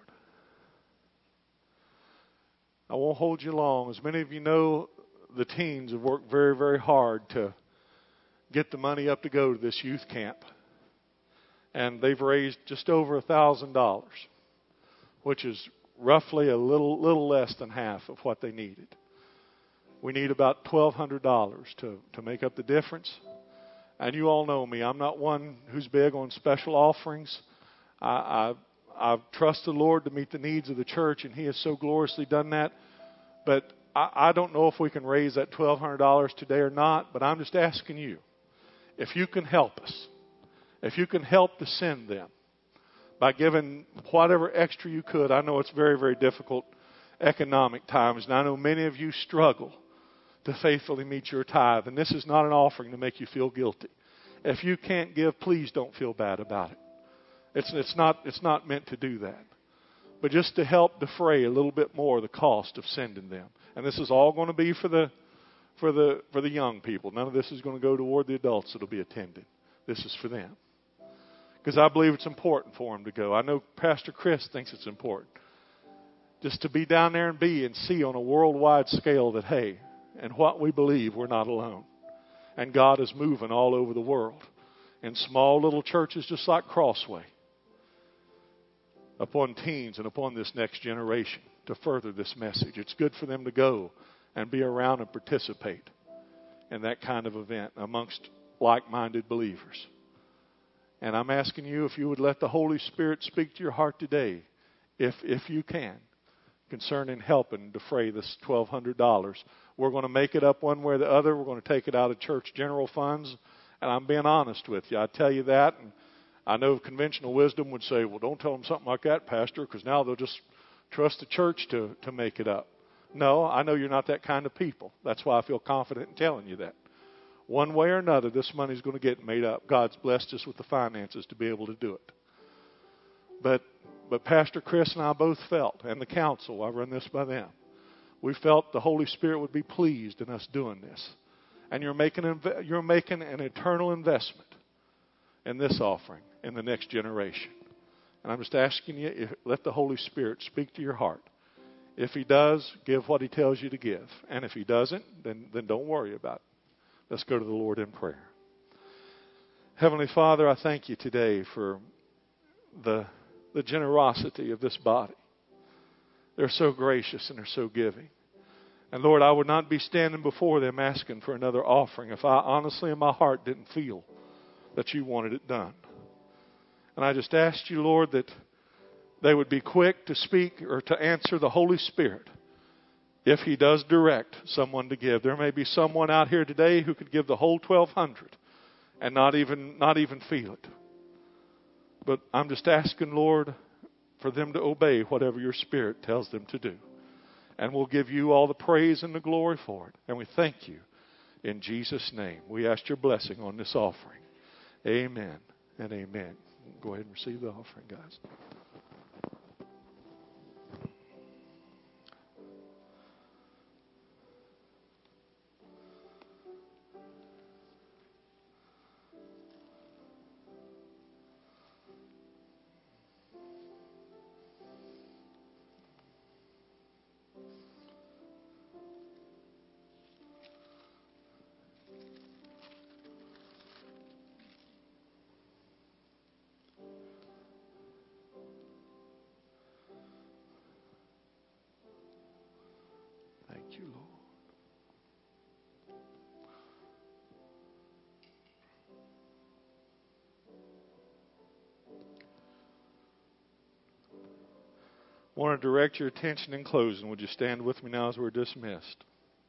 I won't hold you long. As many of you know, the teens have worked very, very hard to get the money up to go to this youth camp. And they've raised just over a thousand dollars, which is roughly a little little less than half of what they needed. We need about twelve hundred dollars to, to make up the difference. And you all know me. I'm not one who's big on special offerings. I, I, I trust the Lord to meet the needs of the church, and He has so gloriously done that. But I, I don't know if we can raise that twelve hundred dollars today or not, but I'm just asking you, if you can help us, if you can help to send them by giving whatever extra you could. I know it's very, very difficult economic times, and I know many of you struggle to faithfully meet your tithe, and this is not an offering to make you feel guilty. If you can't give, please don't feel bad about it. It's, it's not, it's not meant to do that. But just to help defray a little bit more the cost of sending them. And this is all going to be for the for the for the young people. None of this is going to go toward the adults that will be attending. This is for them. Because I believe it's important for them to go. I know Pastor Chris thinks it's important. Just to be down there and be and see on a worldwide scale that, hey, and what we believe, we're not alone. And God is moving all over the world. In small little churches just like Crossway. Upon teens and upon this next generation to further this message. It's good for them to go and be around and participate in that kind of event amongst like-minded believers. And I'm asking you if you would let the Holy Spirit speak to your heart today, if if you can, concerning helping defray this twelve hundred dollars. We're going to make it up one way or the other. We're going to take it out of church general funds. And I'm being honest with you. I tell you that, and I know conventional wisdom would say, well, don't tell them something like that, Pastor, because now they'll just trust the church to, to make it up. No, I know you're not that kind of people. That's why I feel confident in telling you that. One way or another, this money's going to get made up. God's blessed us with the finances to be able to do it. But but Pastor Chris and I both felt, and the council, I run this by them, we felt the Holy Spirit would be pleased in us doing this. And you're making you're making an eternal investment in this offering in the next generation. And I'm just asking you, if, let the Holy Spirit speak to your heart. If He does, give what He tells you to give. And if He doesn't, then, then don't worry about it. Let's go to the Lord in prayer. Heavenly Father, I thank you today for the, the generosity of this body. They're so gracious and they're so giving. And Lord, I would not be standing before them asking for another offering if I honestly in my heart didn't feel that you wanted it done. And I just asked you, Lord, that they would be quick to speak or to answer the Holy Spirit if He does direct someone to give. There may be someone out here today who could give the whole twelve hundred and not even not even feel it. But I'm just asking, Lord, for them to obey whatever your Spirit tells them to do. And we'll give you all the praise and the glory for it. And we thank you in Jesus' name. We ask your blessing on this offering. Amen and amen. Go ahead and receive the offering, guys. Thank you, Lord. I want to direct your attention in closing. Would you stand with me now as we're dismissed?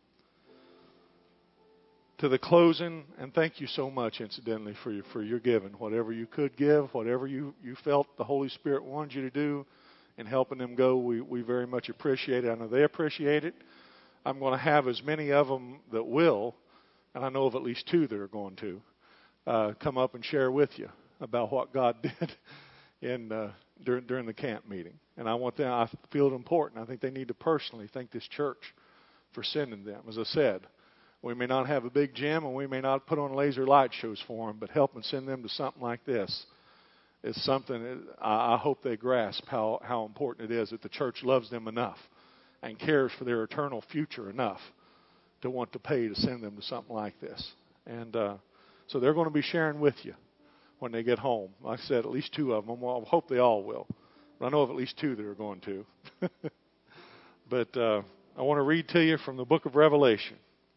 To the closing, and thank you so much, incidentally, for your, for your giving. Whatever you could give, whatever you, you felt the Holy Spirit wanted you to do in helping them go, we, we very much appreciate it. I know they appreciate it. I'm going to have as many of them that will, and I know of at least two that are going to, uh, come up and share with you about what God did in uh, during, during the camp meeting. And I want them, I feel it important. I think they need to personally thank this church for sending them. As I said, we may not have a big gym and we may not put on laser light shows for them, but helping send them to something like this is something that I, I hope they grasp how, how important it is that the church loves them enough and cares for their eternal future enough to want to pay to send them to something like this. And uh, so they're going to be sharing with you when they get home. Like I said, at least two of them. Well, I hope they all will. But I know of at least two that are going to. But uh, I want to read to you from the book of Revelation.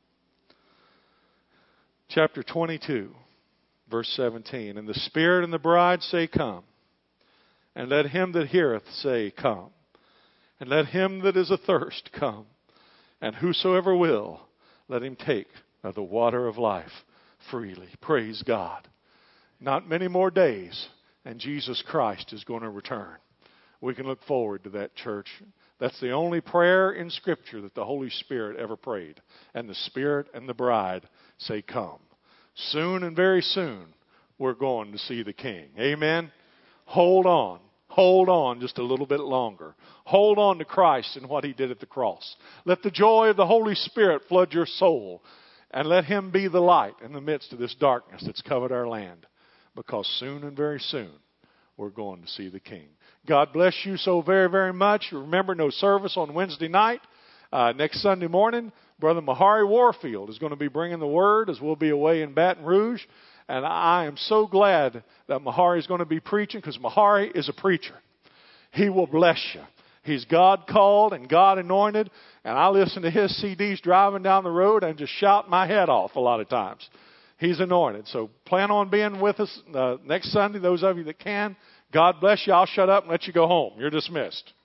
Chapter twenty-two, verse seventeen. And the Spirit and the bride say, Come. And let him that heareth say, Come. And let him that is athirst come. And whosoever will, let him take of the water of life freely. Praise God. Not many more days, and Jesus Christ is going to return. We can look forward to that, church. That's the only prayer in Scripture that the Holy Spirit ever prayed. And the Spirit and the bride say, Come. Soon and very soon, we're going to see the King. Amen? Hold on. Hold on just a little bit longer. Hold on to Christ and what He did at the cross. Let the joy of the Holy Spirit flood your soul. And let Him be the light in the midst of this darkness that's covered our land. Because soon and very soon, we're going to see the King. God bless you so very, very much. Remember, no service on Wednesday night. Uh, next Sunday morning, Brother Mahari Warfield is going to be bringing the Word as we'll be away in Baton Rouge. And I am so glad that Mahari is going to be preaching, because Mahari is a preacher. He will bless you. He's God called and God anointed. And I listen to his C Ds driving down the road and just shout my head off a lot of times. He's anointed. So plan on being with us uh, next Sunday, those of you that can. God bless you. I'll shut up and let you go home. You're dismissed.